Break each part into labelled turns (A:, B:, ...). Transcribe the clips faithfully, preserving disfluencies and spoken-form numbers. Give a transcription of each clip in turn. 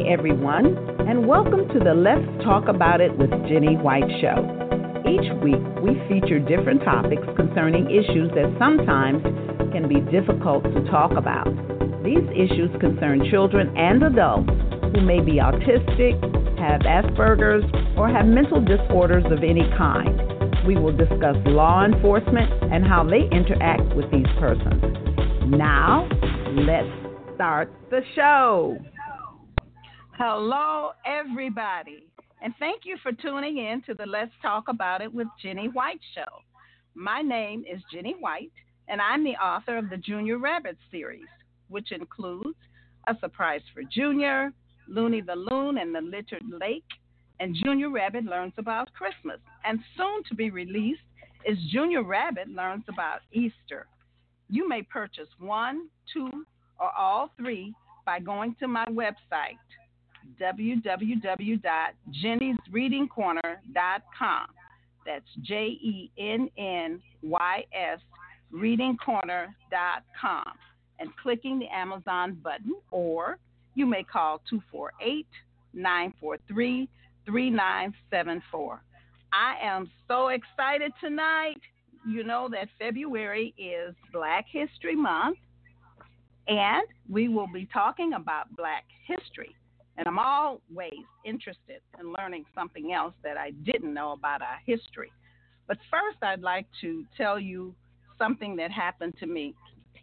A: everyone, and welcome to the Let's Talk About It with Jenny White show. Each week, we feature different topics concerning issues that sometimes can be difficult to talk about. These issues concern children and adults who may be autistic, have Asperger's, or have mental disorders of any kind. We will discuss law enforcement and how they interact with these persons. Now, let's start the show. Hello, everybody, and thank you for tuning in to the Let's Talk About It with Jenny White show. My name is Jenny White, and I'm the author of the Junior Rabbit series, which includes A Surprise for Junior, Looney the Loon and the Littered Lake, and Junior Rabbit Learns About Christmas. And soon to be released is Junior Rabbit Learns About Easter. You may purchase one, two, or all three by going to my website, w w w dot jenny's reading corner dot com. That's J E N N Y S reading corner dot com, and clicking the Amazon button, or you may call two four eight, nine four three, three nine seven four. I am so excited tonight. You know that February is Black History Month, and we will be talking about Black history. And I'm always interested in learning something else that I didn't know about our history. But first, I'd like to tell you something that happened to me.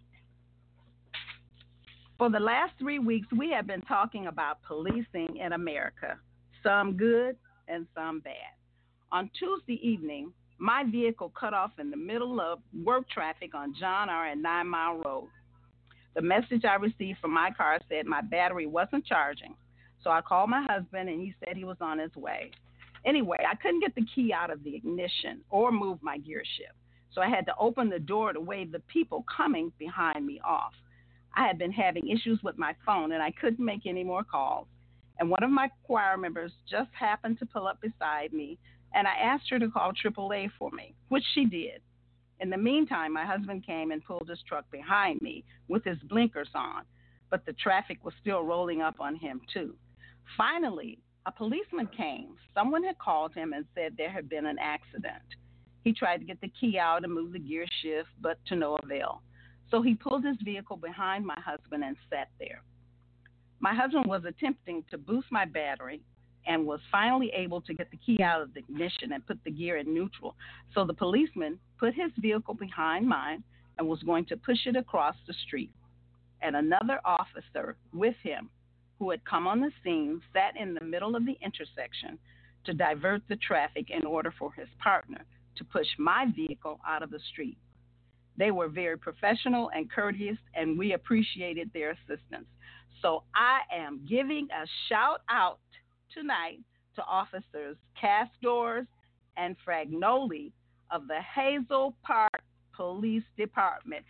A: For the last three weeks, we have been talking about policing in America, some good and some bad. On Tuesday evening, my vehicle cut off in the middle of work traffic on John R. and Nine Mile Road. The message I received from my car said my battery wasn't charging. So I called my husband, and he said he was on his way. Anyway, I couldn't get the key out of the ignition or move my gear shift. So I had to open the door to wave the people coming behind me off. I had been having issues with my phone, and I couldn't make any more calls. And one of my choir members just happened to pull up beside me, and I asked her to call triple A for me, which she did. In the meantime, my husband came and pulled his truck behind me with his blinkers on, but the traffic was still rolling up on him, too. Finally, a policeman came. Someone had called him and said there had been an accident. He tried to get the key out and move the gear shift, but to no avail. So he pulled his vehicle behind my husband and sat there. My husband was attempting to boost my battery and was finally able to get the key out of the ignition and put the gear in neutral. So the policeman put his vehicle behind mine and was going to push it across the street. And another officer with him, who had come on the scene, sat in the middle of the intersection to divert the traffic in order for his partner to push my vehicle out of the street. They were very professional and courteous, and we appreciated their assistance. So I am giving a shout out tonight to Officers Castors and Fragnoli of the Hazel Park Police Department.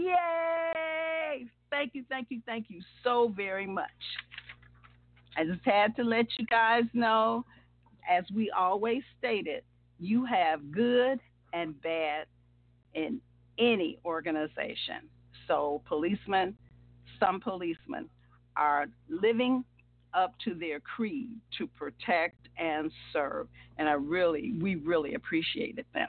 A: Yay! Thank you, thank you, thank you so very much. I just had to let you guys know, as we always stated, you have good and bad in any organization. So policemen, some policemen are living up to their creed to protect and serve, and I really, we really appreciated them.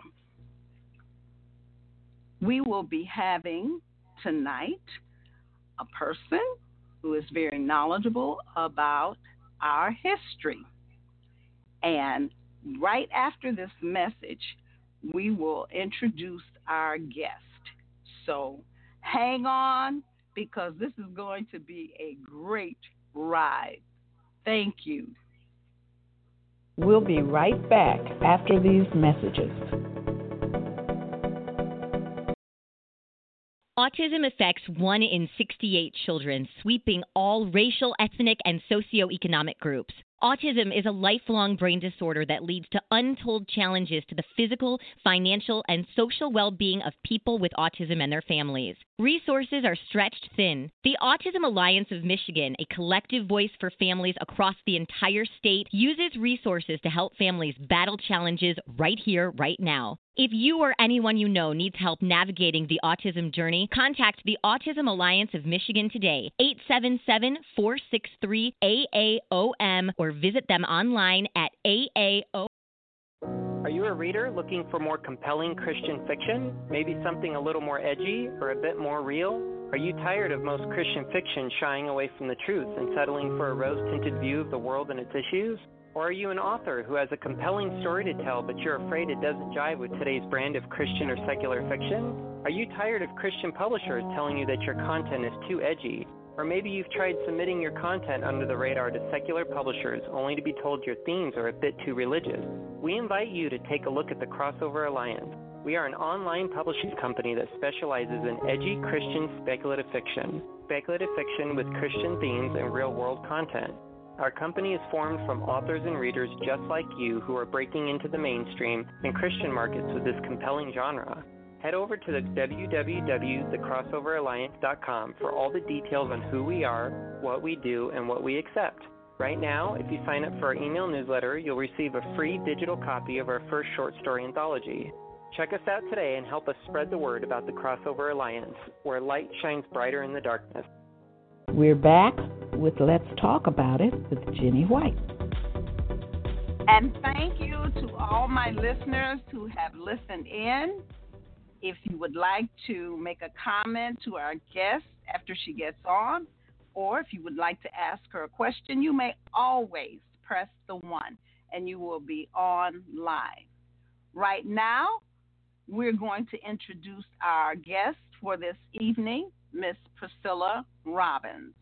A: We will be having tonight a person who is very knowledgeable about our history. And right after this message, we will introduce our guest. So hang on, because this is going to be a great ride. Thank you. We'll be right back after these messages.
B: Autism affects one in sixty-eight children, sweeping all racial, ethnic, and socioeconomic groups. Autism is a lifelong brain disorder that leads to untold challenges to the physical, financial, and social well-being of people with autism and their families. Resources are stretched thin. The Autism Alliance of Michigan, a collective voice for families across the entire state, uses resources to help families battle challenges right here, right now. If you or anyone you know needs help navigating the autism journey, contact the Autism Alliance of Michigan today, eight seven seven, four six three, A A O M, or visit them online at A A O M.
C: Are you a reader looking for more compelling Christian fiction? Maybe something a little more edgy or a bit more real? Are you tired of most Christian fiction shying away from the truth and settling for a rose-tinted view of the world and its issues? Or are you an author who has a compelling story to tell, but you're afraid it doesn't jive with today's brand of Christian or secular fiction? Are you tired of Christian publishers telling you that your content is too edgy? Or maybe you've tried submitting your content under the radar to secular publishers only to be told your themes are a bit too religious? We invite you to take a look at the Crossover Alliance. We are an online publishing company that specializes in edgy Christian speculative fiction, speculative fiction with Christian themes and real-world content. Our company is formed from authors and readers just like you who are breaking into the mainstream and Christian markets with this compelling genre. Head over to the w w w dot the crossover alliance dot com for all the details on who we are, what we do, and what we accept. Right now, if you sign up for our email newsletter, you'll receive a free digital copy of our first short story anthology. Check us out today and help us spread the word about the Crossover Alliance, where light shines brighter in the darkness.
D: We're back with Let's Talk About It with Jenny White.
A: And thank you to all my listeners who have listened in. If you would like to make a comment to our guest after she gets on, or if you would like to ask her a question, you may always press the one, and you will be on live. Right now, we're going to introduce our guest for this evening, Miss Priscilla Robbins.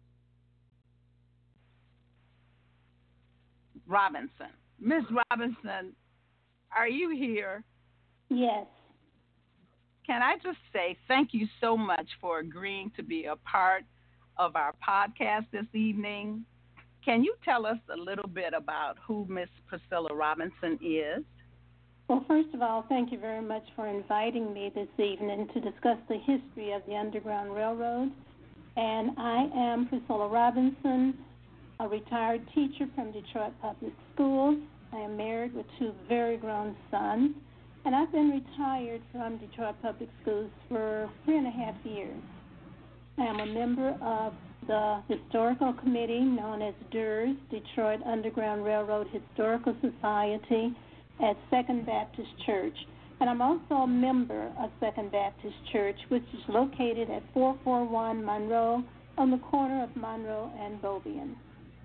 A: Robinson. Miss Robinson, are you here?
E: Yes.
A: Can I just say thank you so much for agreeing to be a part of our podcast this evening? Can you tell us a little bit about who Miss Priscilla Robinson is?
E: Well, first of all, thank you very much for inviting me this evening to discuss the history of the Underground Railroad. And I am Priscilla Robinson, a retired teacher from Detroit Public Schools. I am married with two very grown sons, and I've been retired from Detroit Public Schools for three and a half years. I am a member of the historical committee known as D U R S, Detroit Underground Railroad Historical Society, at Second Baptist Church. And I'm also a member of Second Baptist Church, which is located at four forty-one Monroe on the corner of Monroe and Beaubien.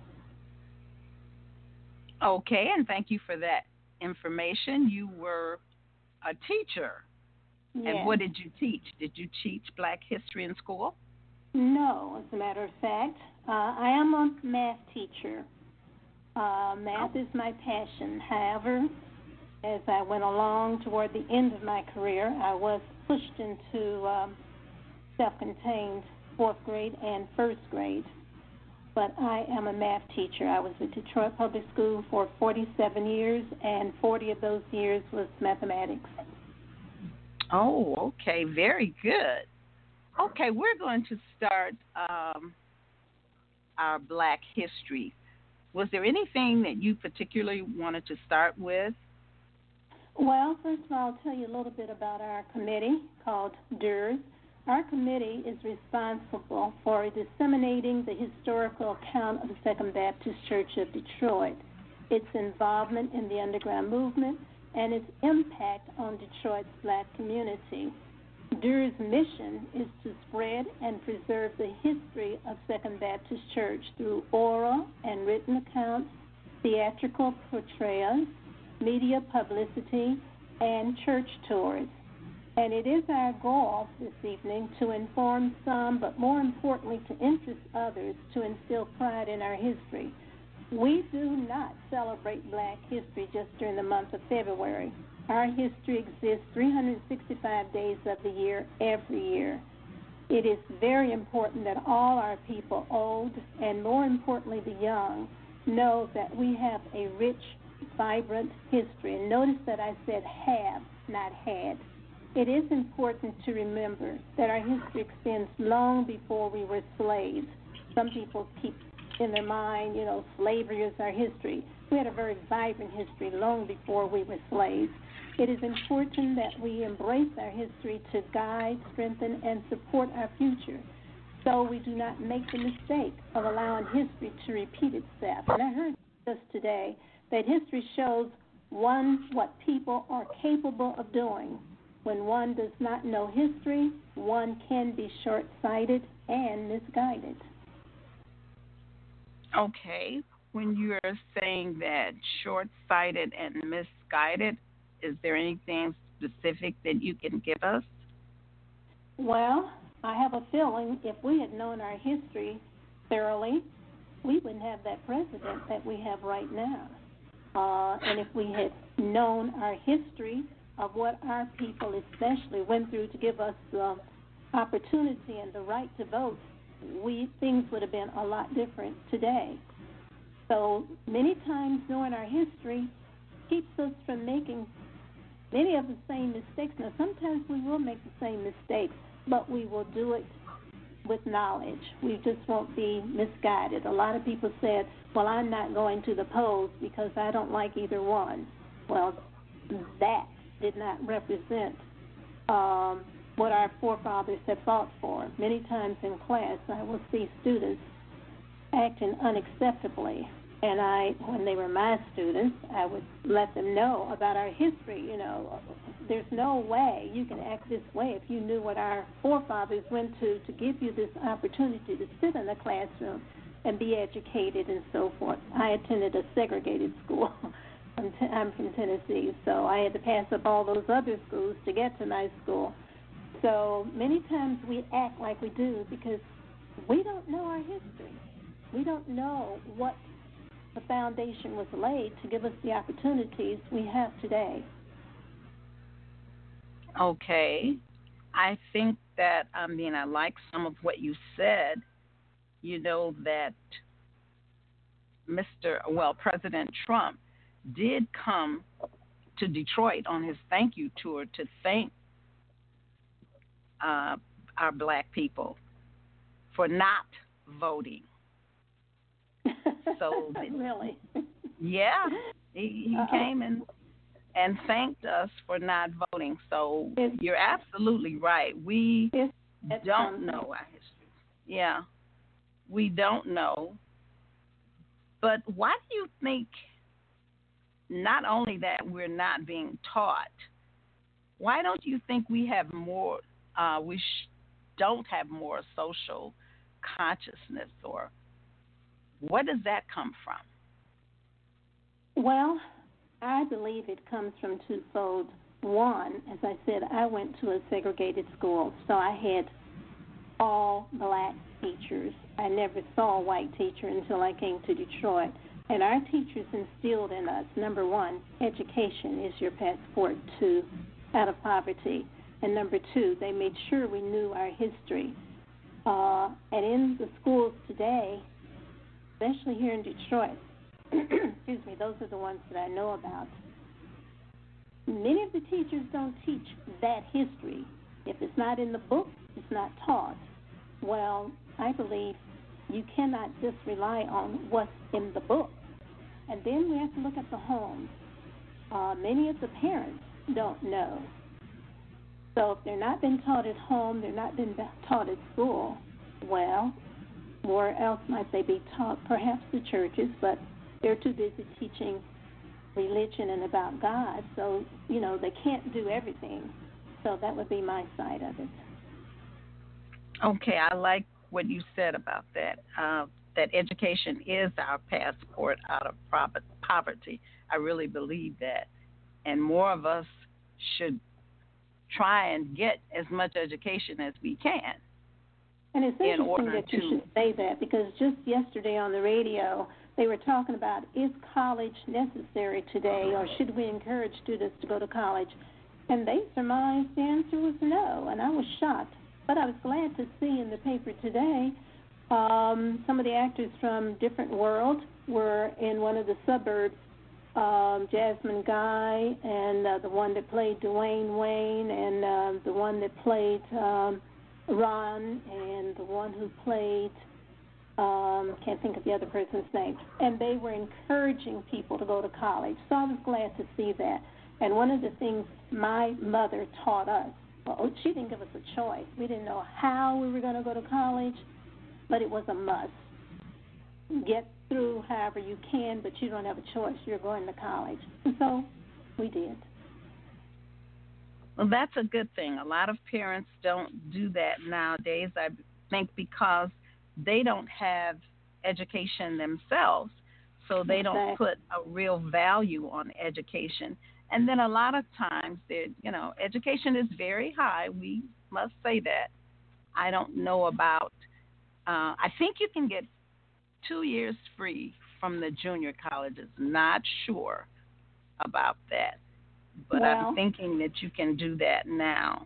A: Okay, and thank you for that information. You were a teacher.
E: Yes.
A: And what did you teach? Did you teach Black history in school?
E: No, as a matter of fact. Uh, I am a math teacher. Uh, math is my passion. However, as I went along toward the end of my career, I was pushed into um, self-contained fourth grade and first grade. But I am a math teacher. I was at Detroit Public School for forty-seven years, and forty of those years was mathematics.
A: Oh, okay. Very good. Okay, we're going to start um, our Black history. Was there anything that you particularly wanted to start with?
E: Well, first of all, I'll tell you a little bit about our committee called D U R S. Our committee is responsible for disseminating the historical account of the Second Baptist Church of Detroit, its involvement in the underground movement, and its impact on Detroit's Black community. D U R S' mission is to spread and preserve the history of Second Baptist Church through oral and written accounts, theatrical portrayals, media publicity, and church tours. And it is our goal this evening to inform some, but more importantly, to interest others, to instill pride in our history. We do not celebrate Black history just during the month of February. Our history exists three hundred sixty-five days of the year, every year. It is very important that all our people, old and more importantly the young, know that we have a rich, vibrant history. And notice that I said have, not had. It is important to remember that our history extends long before we were slaves. Some people keep in their mind, you know, slavery is our history. We had a very vibrant history long before we were slaves. It is important that we embrace our history to guide, strengthen, and support our future, so we do not make the mistake of allowing history to repeat itself. And I heard just today that history shows one what people are capable of doing. When one does not know history, one can be short-sighted and misguided.
A: Okay. When you're saying that short-sighted and misguided, is there anything specific that you can give us?
E: Well, I have a feeling if we had known our history thoroughly, we wouldn't have that president that we have right now. Uh, and if we had known our history of what our people especially went through to give us the opportunity and the right to vote, we things would have been a lot different today. So many times knowing our history keeps us from making many of the same mistakes. Now, sometimes we will make the same mistakes, but we will do it with knowledge. We just won't be misguided. A lot of people said, well, I'm not going to the polls because I don't like either one. Well, that did not represent um, what our forefathers have fought for. Many times in class, I will see students acting unacceptably, and I, when they were my students, I would let them know about our history. You know, there's no way you can act this way if you knew what our forefathers went to to give you this opportunity to sit in a classroom and be educated and so forth. I attended a segregated school. I'm, t- I'm from Tennessee, so I had to pass up all those other schools to get to my school. So many times we act like we do because we don't know our history. We don't know what the foundation was laid to give us the opportunities we have today.
A: Okay. I think that, I mean, I like some of what you said. You know that Mister well, President Trump did come to Detroit on his thank you tour to thank uh, our black people for not voting. So
E: really,
A: yeah, he, he came and and thanked us for not voting. So
E: it's,
A: you're absolutely right. We
E: it's
A: don't
E: something.
A: know our history. Yeah, we don't know. But why do you think? Not only that we're not being taught, why don't you think we have more? Uh, we sh- don't have more social consciousness, or where does that come from?
E: Well, I believe it comes from twofold. One, as I said, I went to a segregated school, so I had all black teachers. I never saw a white teacher until I came to Detroit. And our teachers instilled in us, number one, education is your passport to out of poverty. And number two, they made sure we knew our history. Uh, and in the schools today, especially here in Detroit, excuse me, those are the ones that I know about. Many of the teachers don't teach that history. If it's not in the book, it's not taught. Well, I believe you cannot just rely on what's in the book. And then we have to look at the homes. Uh, many of the parents don't know. So if they're not being taught at home, they're not being taught at school, well, where else might they be taught? Perhaps the churches, but they're too busy teaching religion and about God. So, you know, they can't do everything. So that would be my side of it.
A: Okay, I like what you said about that, uh, that education is our passport out of poverty. I really believe that. And more of us should try and get as much education as we can.
E: And it's interesting
A: in order
E: that you
A: to,
E: should say that, because just yesterday on the radio, they were talking about, is college necessary today, or should we encourage students to go to college? And they surmised the answer was no, and I was shocked. But I was glad to see in the paper today Um, some of the actors from different worlds were in one of the suburbs. Um, Jasmine Guy and uh, the one that played Dwayne Wayne and uh, the one that played um, Ron and the one who played, um, can't think of the other person's name. And they were encouraging people to go to college. So I was glad to see that. And one of the things my mother taught us, well, she didn't give us a choice. We didn't know how we were going to go to college, but it was a must. Get through however you can, but you don't have a choice. You're going to college. And so we did.
A: Well, that's a good thing. A lot of parents don't do that nowadays, I think, because they don't have education themselves, so they don't put a real value on education. And then a lot of times, you know, education is very high. We must say that. I don't know about, uh, I think you can get two years free from the junior colleges. Not sure about that, but
E: well,
A: I'm thinking that you can do that now.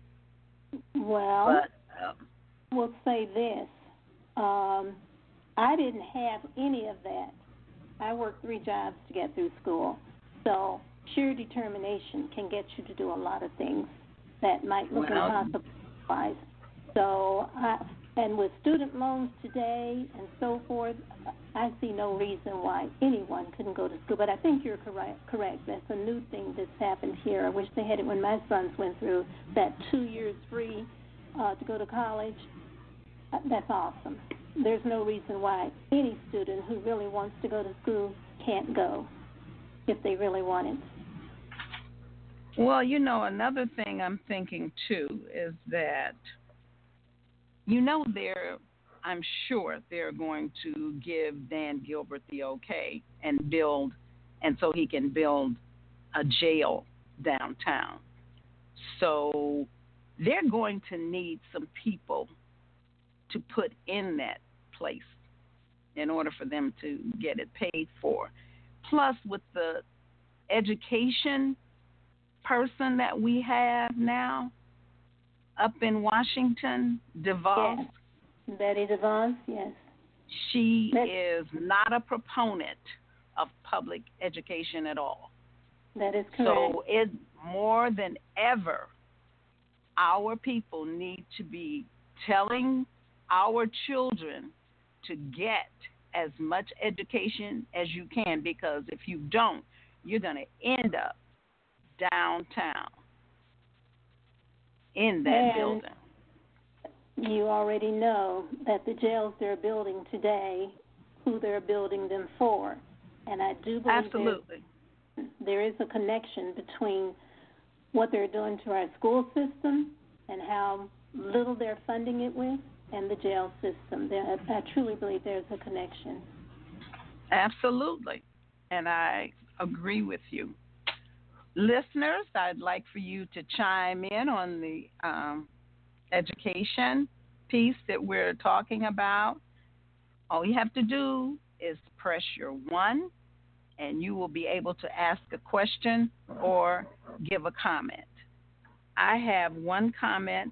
E: Well,
A: but, um,
E: we'll say this. Um, I didn't have any of that. I worked three jobs to get through school. So sheer determination can get you to do a lot of things that might look
A: well,
E: impossible otherwise. So I, and with student loans today and so forth, I see no reason why anyone couldn't go to school. But I think you're correct. Correct. That's a new thing that's happened here. I wish they had it when my sons went through that two years free uh, to go to college. Uh, that's awesome. There's no reason why any student who really wants to go to school can't go if they really want it.
A: Well, you know, another thing I'm thinking, too, is that you know, they're, I'm sure they're going to give Dan Gilbert the okay and build, and so he can build a jail downtown. So they're going to need some people to put in that place in order for them to get it paid for. Plus, with the education person that we have now, up in Washington, DeVos.
E: Yes. Betty DeVos, yes.
A: She
E: that,
A: is not a proponent of public education at all.
E: That is correct.
A: So it more than ever, our people need to be telling our children to get as much education as you can, because if you don't, you're going to end up downtown in that
E: and
A: building.
E: You already know that the jails they're building today, who they're building them for. And I do believe
A: Absolutely.
E: there is a connection between what they're doing to our school system and how little they're funding it with and the jail system. There, I truly believe there's a connection.
A: Absolutely. And I agree with you. Listeners, I'd like for you to chime in on the um, education piece that we're talking about. All you have to do is press your one, and you will be able to ask a question or give a comment. I have one comment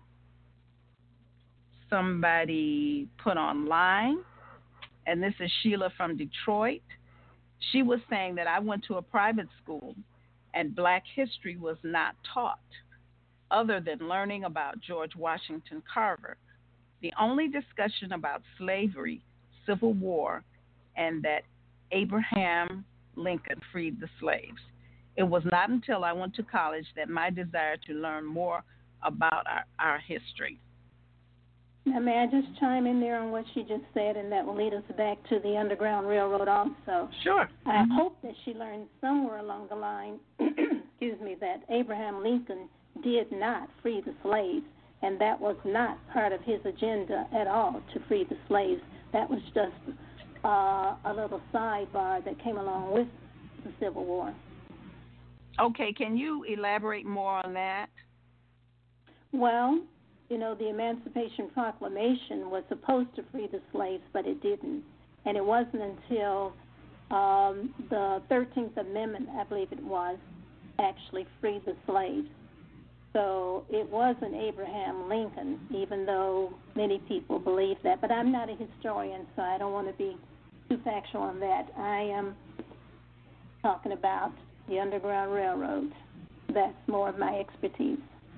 A: somebody put online, and this is Sheila from Detroit. She was saying that I went to a private school and black history was not taught other than learning about George Washington Carver. The only discussion about slavery, Civil War, and that Abraham Lincoln freed the slaves. It was not until I went to college that my desire to learn more about our, our history.
E: Now, may I just chime in there on what she just said, and that will lead us back to the Underground Railroad also.
A: Sure.
E: I
A: mm-hmm.
E: hope that she learned somewhere along the line, excuse me, that Abraham Lincoln did not free the slaves, and that was not part of his agenda at all, to free the slaves. That was just uh, a little sidebar that came along with the Civil War.
A: Okay, can you elaborate more on that?
E: Well, you know, the Emancipation Proclamation was supposed to free the slaves, but it didn't. And it wasn't until um, the thirteenth Amendment, I believe it was, actually freed the slaves. So it wasn't Abraham Lincoln, even though many people believe that. But I'm not a historian, so I don't want to be too factual on that. I am talking about the Underground Railroad. That's more of my expertise.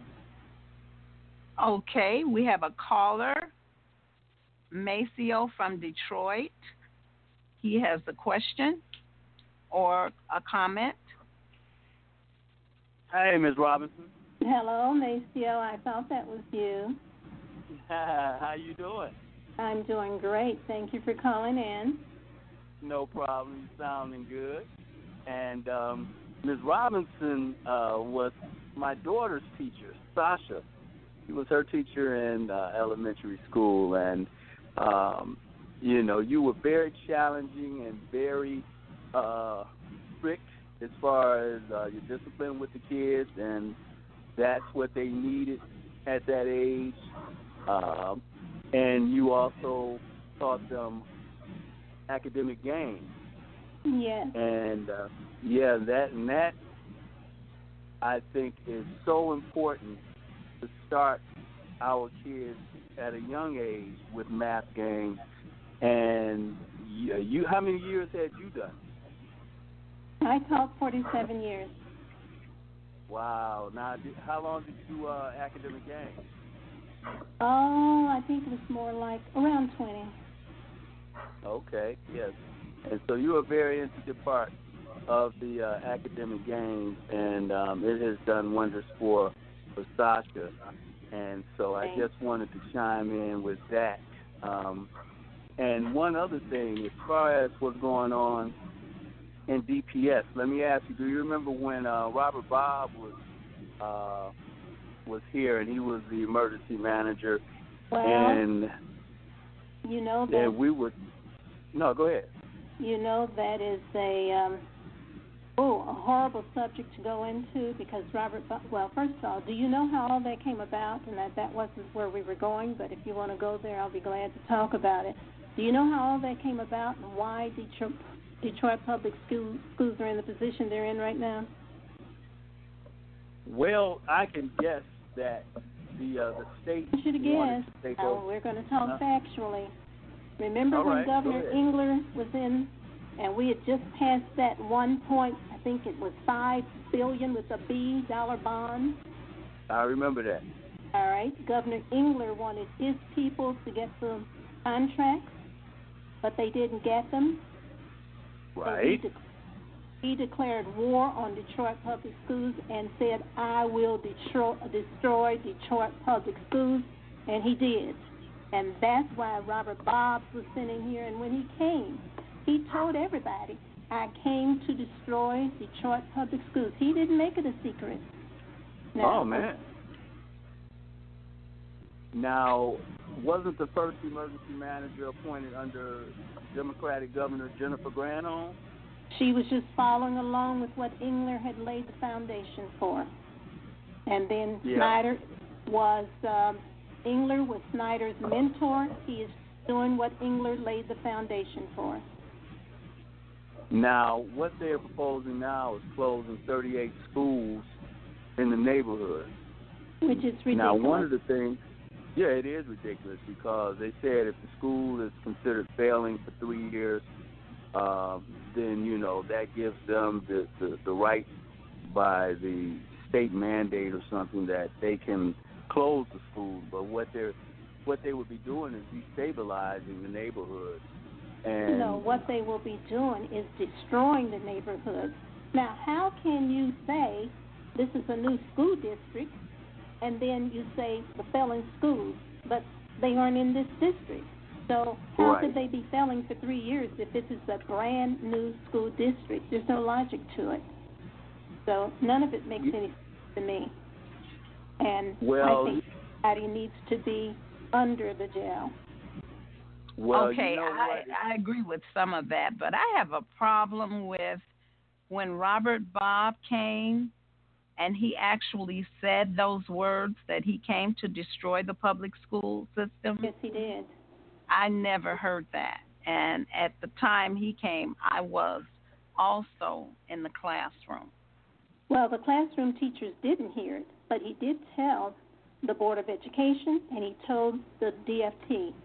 A: Okay, we have a caller, Maceo from Detroit. He has a question or a comment.
F: Hey, Miz Robinson.
E: Hello, Maceo. I thought that was you.
F: How you doing?
E: I'm doing great. Thank you for calling in.
F: No problem. You're sounding good. And um, Miz Robinson uh, was my daughter's teacher, Sasha. She was her teacher in uh, elementary school, and um, you know, you were very challenging and very uh, strict as far as uh, your discipline with the kids, and that's what they needed at that age. Um, and you also taught them academic games.
E: Yes.
F: And uh, yeah, that and that I think is so important to start our kids at a young age with math games. And you, you how many years had you done?
E: I taught forty-seven years.
F: Wow. Now, did, how long did you do uh, academic games?
E: Oh, I think it was more like around twenty.
F: Okay, yes. And so you're a very intricate part of the uh, academic games, and um, it has done wonders for, for Sasha. And so I just wanted to chime in with that. Um, and one other thing, as far as what's going on in D P S, let me ask you, do you remember when uh, Robert Bob was uh, was here and he was the emergency manager?
E: Well,
F: and
E: you know that
F: we were, no, go ahead.
E: You know that is a um, oh a horrible subject to go into because Robert. Well, first of all, do you know how all that came about? And that that wasn't where we were going, but if you want to go there, I'll be glad to talk about it. Do you know how all that came about and why Detroit, Detroit public school, schools are in the position they're in right now?
F: Well, I can guess that the uh, the state.
E: You should
F: wanted
E: guess.
F: to take
E: Now,
F: over.
E: we're going to talk
F: Uh,
E: factually. Remember
F: All
E: when
F: right,
E: Governor
F: go ahead.
E: Engler was in, and we had just passed that one point, I think it was five billion with a B dollar bond.
F: I remember that.
E: All right, Governor Engler wanted his people to get the contracts, but they didn't get them.
F: Right.
E: So he, de- he declared war on Detroit public schools and said, "I will destroy, destroy Detroit public schools," and he did. And that's why Robert Bobbs was sitting here. And when he came, he told everybody, "I came to destroy Detroit public schools." He didn't make it a secret. Now,
F: oh, man. Now, wasn't the first emergency manager appointed under Democratic Governor Jennifer Granholm?
E: She was just following along with what Engler had laid the foundation for. And then
F: Yeah.
E: Snyder was... Um, Engler was Snyder's mentor. He is doing what Engler laid the foundation for.
F: Now, what they're proposing now is closing thirty-eight schools in the neighborhood.
E: Which is ridiculous.
F: Now, one of the things, yeah, it is ridiculous because they said if the school is considered failing for three years, uh, then, you know, that gives them the, the, the right by the state mandate or something that they can close the school, but what they're what they would be doing is destabilizing the neighborhood. And
E: no, what they will be doing is destroying the neighborhood. Now, how can you say this is a new school district, and then you say the failing schools, but they aren't in this district? So how
F: right.
E: could they be failing for three years if this is a brand new school district? There's no logic to it. So none of it makes any sense to me. And
F: well,
E: I think everybody needs to be under the jail.
F: Well,
A: okay,
F: you know
A: I, I agree with some of that, but I have a problem with when Robert Bob came and he actually said those words that he came to destroy the public school system.
E: Yes, he did.
A: I never heard that. And at the time he came, I was also in the classroom.
E: Well, the classroom teachers didn't hear it, but he did tell the Board of Education, and he told the D F T.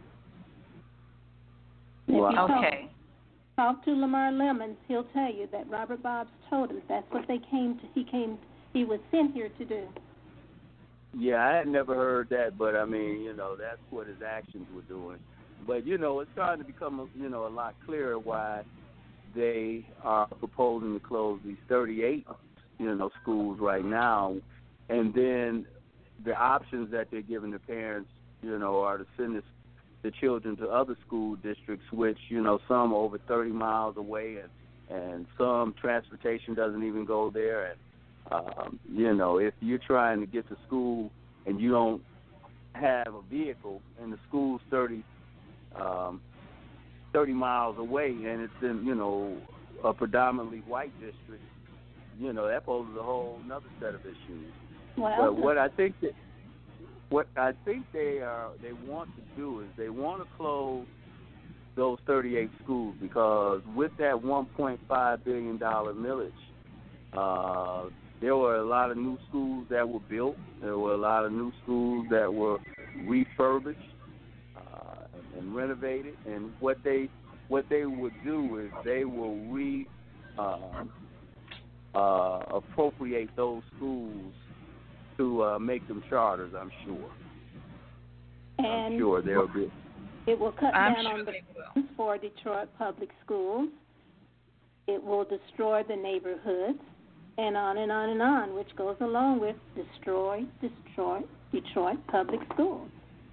F: Wow.
A: Okay.
E: Talk, talk to Lamar Lemons, he'll tell you that Robert Bobs told him that's what they came to. He came. He was sent here to do.
F: Yeah, I had never heard that, but I mean, you know, that's what his actions were doing. But you know, it's starting to become, you know, a lot clearer why they are proposing to close these thirty-eight, you know, schools right now, and then the options that they're giving the parents, you know, are to send this, the children to other school districts, which, you know, some are over thirty miles away, and, and some transportation doesn't even go there. And, um, you know, if you're trying to get to school and you don't have a vehicle and the school's thirty, um, thirty miles away and it's in, you know, a predominantly white district, you know, that poses a whole another set of issues.
E: Well,
F: But what I think that what I think they are they want to do is they want to close those thirty-eight schools, because with that one point five billion dollars millage, uh, there were a lot of new schools that were built. There were a lot of new schools that were refurbished uh, and renovated. And what they what they would do is they will re uh, uh, appropriate those schools to uh, make them charters, I'm sure.
E: and
F: I'm sure they'll be.
E: it will cut
A: I'm
E: down
A: sure
E: on the
A: they will.
E: funds for Detroit public schools. It will destroy the neighborhoods, and on and on and on, which goes along with destroy, destroy Detroit public schools.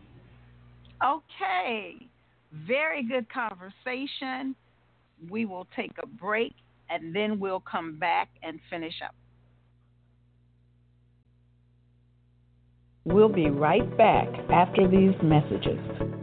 A: Okay. Very good conversation. We will take a break and then we'll come back and finish up.
D: We'll be right back after these messages.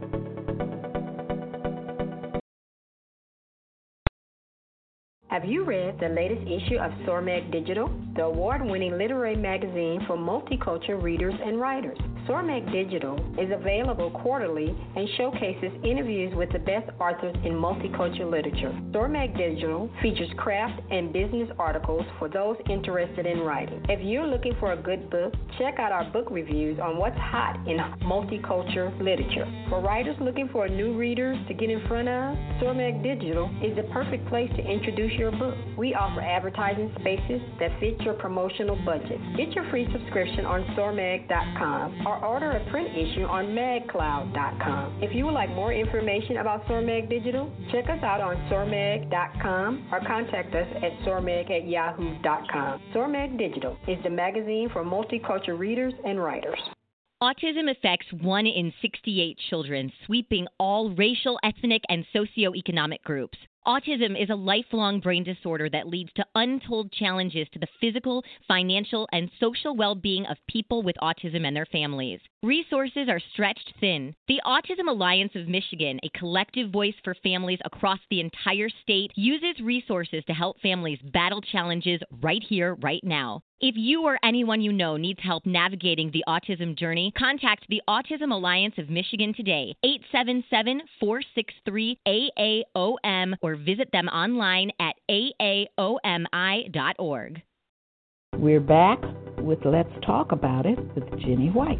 G: Have you read the latest issue of Sormag Digital, the award-winning literary magazine for multicultural readers and writers? Sormag Digital is available quarterly and showcases interviews with the best authors in multicultural literature. Sormag Digital features craft and business articles for those interested in writing. If you're looking for a good book, check out our book reviews on what's hot in multicultural literature. For writers looking for new readers to get in front of, Sormag Digital is the perfect place to introduce your book. We offer advertising spaces that fit your promotional budget. Get your free subscription on sormag dot com or order a print issue on mag cloud dot com. If you would like more information about Sormag Digital, check us out on sormag dot com or contact us at sormag at yahoo dot com. Sormag Digital is the magazine for multicultural readers and writers.
B: Autism affects one in sixty-eight children, sweeping all racial, ethnic, and socioeconomic groups. Autism is a lifelong brain disorder that leads to untold challenges to the physical, financial, and social well-being of people with autism and their families. Resources are stretched thin. The Autism Alliance of Michigan, a collective voice for families across the entire state, uses resources to help families battle challenges right here, right now. If you or anyone you know needs help navigating the autism journey, contact the Autism Alliance of Michigan today, eight seven seven, four six three, A A O M, or visit them online at A A O M I dot org.
D: We're back with Let's Talk About It with Jenny White.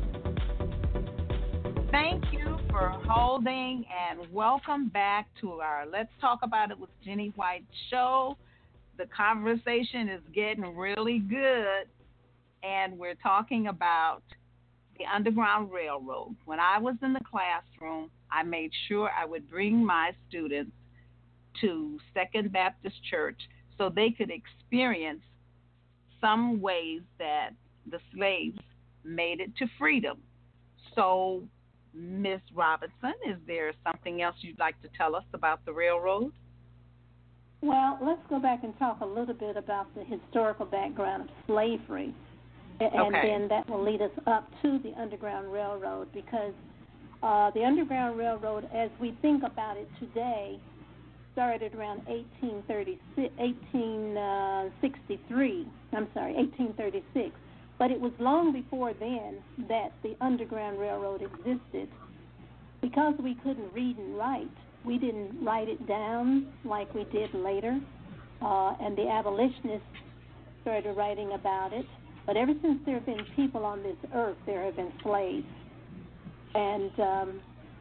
A: Thank you for holding and welcome back to our Let's Talk About It with Jenny White show. The conversation is getting really good, and we're talking about the Underground Railroad. When I was in the classroom, I made sure I would bring my students to Second Baptist Church so they could experience some ways that the slaves made it to freedom. So, Miz Robinson, is there something else you'd like to tell us about the railroad?
E: Well, let's go back and talk a little bit about the historical background of slavery, and
A: Okay.
E: then that will lead us up to the Underground Railroad, because uh, the Underground Railroad, as we think about it today, started around eighteen thirty-six, eighteen sixty-three, I'm sorry, eighteen thirty-six, but it was long before then that the Underground Railroad existed. Because we couldn't read and write, we didn't write it down like we did later, uh, and the abolitionists started writing about it. But ever since there have been people on this earth, there have been slaves. And um,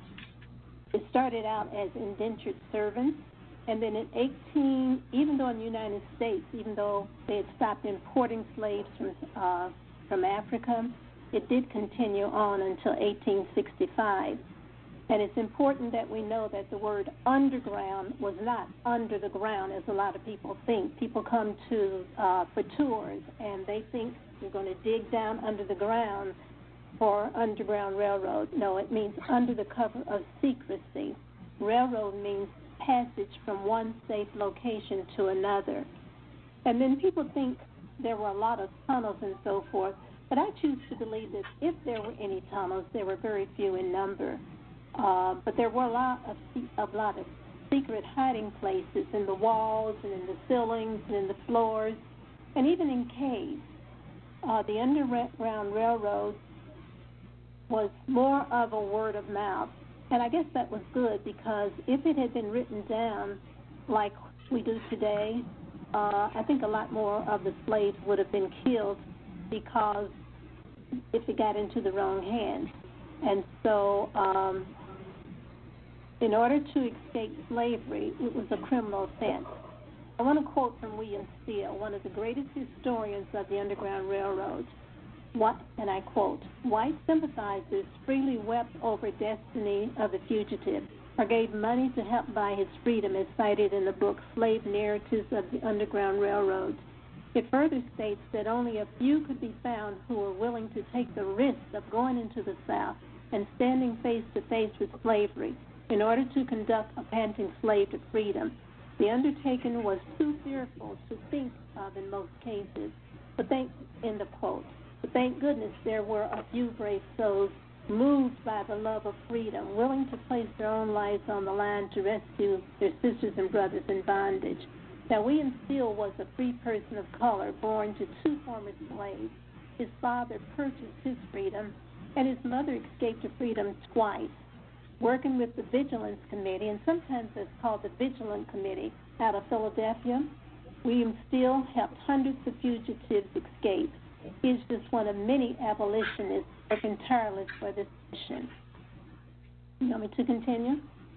E: it started out as indentured servants. And then in eighteen, even though in the United States, even though they had stopped importing slaves from uh, from Africa, it did continue on until eighteen sixty-five. And it's important that we know that the word underground was not under the ground, as a lot of people think. People come to uh, for tours, and they think you're going to dig down under the ground for Underground Railroad. No, it means under the cover of secrecy. Railroad means passage from one safe location to another. And then people think there were a lot of tunnels and so forth, but I choose to believe that if there were any tunnels, they were very few in number. Uh, but there were a lot of a lot of secret hiding places in the walls and in the ceilings and in the floors, and even in caves. Uh, the Underground Railroad was more of a word of mouth. And I guess that was good, because if it had been written down like we do today, uh, I think a lot more of the slaves would have been killed, because if it got into the wrong hands. And so um, in order to escape slavery, it was a criminal offense. I want to quote from William Steele, one of the greatest historians of the Underground Railroad. What, and I quote, "White sympathizers freely wept over destiny of the fugitive, or gave money to help buy his freedom, as cited in the book Slave Narratives of the Underground Railroad. It further states that only a few could be found who were willing to take the risk of going into the South and standing face to face with slavery in order to conduct a panting slave to freedom. The undertaking was too fearful to think of in most cases." But thank, end of quote. But thank goodness there were a few brave souls moved by the love of freedom, willing to place their own lives on the line to rescue their sisters and brothers in bondage. Now, William Steele was a free person of color born to two former slaves. His father purchased his freedom, and his mother escaped to freedom twice. Working with the Vigilance Committee, and sometimes it's called the Vigilant Committee, out of Philadelphia, William Steele helped hundreds of fugitives escape. He's just one of many abolitionists working tireless for this mission. You want me to continue?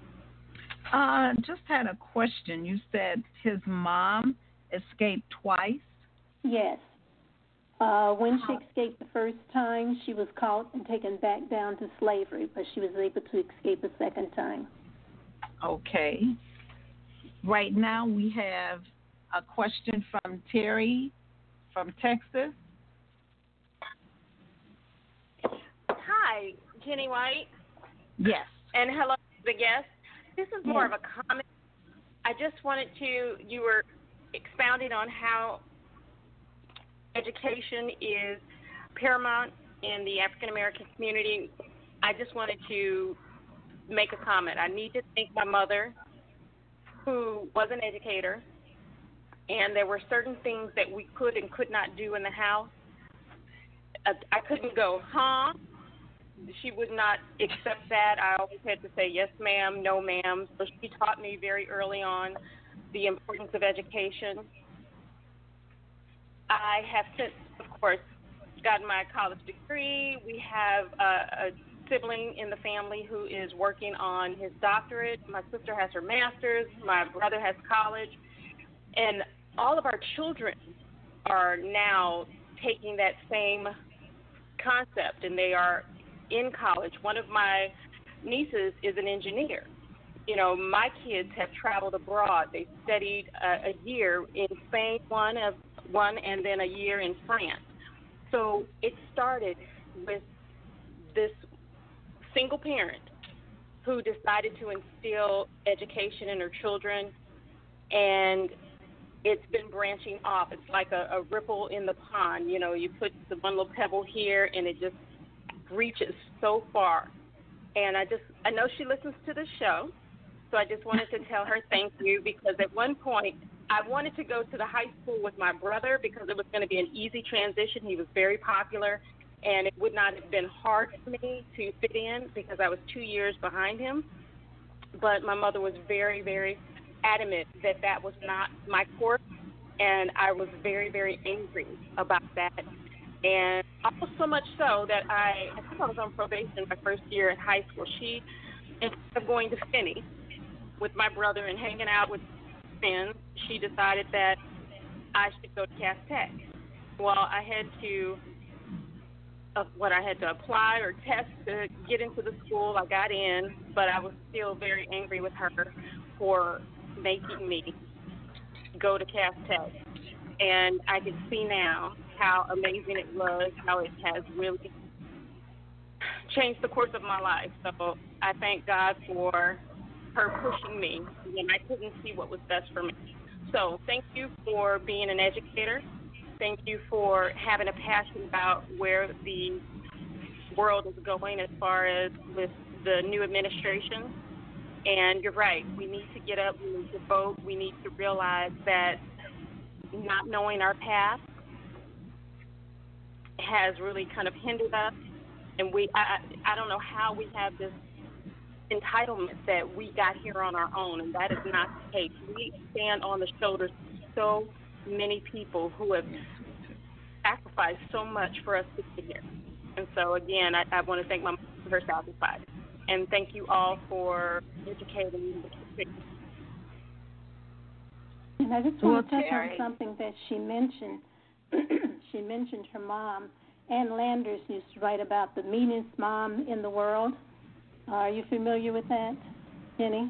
A: Uh, just had a question. You said his mom escaped twice?
E: Yes. Uh, when she escaped the first time, she was caught and taken back down to slavery, but she was able to escape a second time.
A: Okay. Right now we have a question from Terry from Texas.
H: Hi, Jenny White.
A: Yes.
H: And hello to the guest. This is more
E: yes.
H: of a comment. I just wanted to, you were expounding on how education is paramount in the African American community. I just wanted to make a comment. I need to thank my mother, who was an educator, and there were certain things that we could and could not do in the house. I couldn't go, huh? She would not accept that. I always had to say, yes, ma'am, no, ma'am. So she taught me very early on the importance of education. I have since, of course, gotten my college degree. We have a, a sibling in the family who is working on his doctorate. My sister has her master's. My brother has college. And all of our children are now taking that same concept, and they are in college. One of my nieces is an engineer. You know, my kids have traveled abroad. They studied a, a year in Spain, one of one, and then a year in France. So it started with this single parent who decided to instill education in her children, and it's been branching off. It's like a, a ripple in the pond. You know, you put the one little pebble here, and it just reaches so far. And I just, I know she listens to the show, so I just wanted to tell her thank you, because at one point I wanted to go to the high school with my brother because it was going to be an easy transition. He was very popular, and it would not have been hard for me to fit in because I was two years behind him. But my mother was very, very adamant that that was not my course, and I was very, very angry about that. And almost so much so that I, I think I was on probation my first year in high school. She, instead of going to Finney with my brother and hanging out with friends, she decided that I should go to Cass Tech. Well, I had to, uh, what I had to apply or test to get into the school. I got in, but I was still very angry with her for making me go to Cass Tech. And I can see now how amazing it was, how it has really changed the course of my life. So I thank God for her pushing me when I couldn't see what was best for me. So thank you for being an educator. Thank you for having a passion about where the world is going as far as with the new administration. And you're right, we need to get up, we need to vote, we need to realize that not knowing our path has really kind of hindered us. And we, I, I don't know how we have this entitlement that we got here on our own, and that is not the case. We stand on the shoulders of so many people who have sacrificed so much for us to be here. And so, again, I, I want to thank my mom for her sacrifice. And thank you all for educating the kids.
E: And I just want
A: Well,
E: to touch
A: Terry.
E: on something that she mentioned. She mentioned her mom. Ann Landers used to write about the meanest mom in the world. Uh, are you familiar with that, Jenny?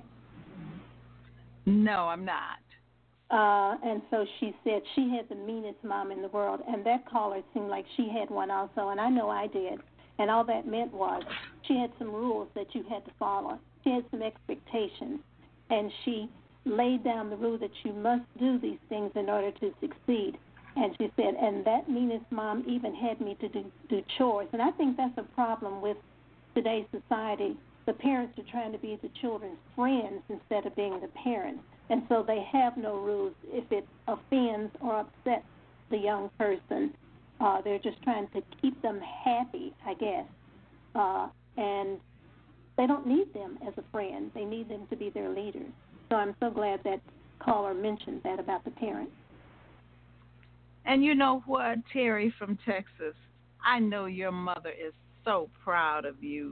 A: No, I'm not.
E: Uh, and so she said she had the meanest mom in the world, and that caller seemed like she had one also, and I know I did. And all that meant was she had some rules that you had to follow. She had some expectations, and she laid down the rule that you must do these things in order to succeed. And she said, and that meanest mom even had me to do, do chores. And I think that's a problem with today's society. The parents are trying to be the children's friends instead of being the parents. And so they have no rules. If it offends or upsets the young person, uh, they're just trying to keep them happy, I guess. Uh, and they don't need them as a friend. They need them to be their leaders. So I'm so glad that caller mentioned that about the parents.
A: And you know what, Terry from Texas, I know your mother is so proud of you